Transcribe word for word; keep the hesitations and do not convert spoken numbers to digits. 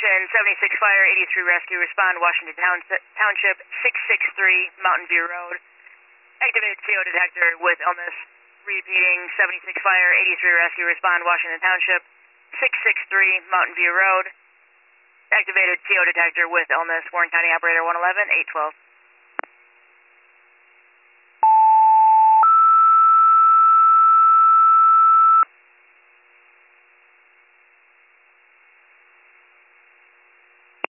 Washington, seventy-six Fire, eighty-three Rescue, respond Washington Town, Township, six six three Mountain View Road. Activated C O detector with illness. Repeating, seventy-six Fire, eighty-three Rescue, respond Washington Township, six six three Mountain View Road. Activated C O detector with illness. Warren County Operator one eleven, eight twelve.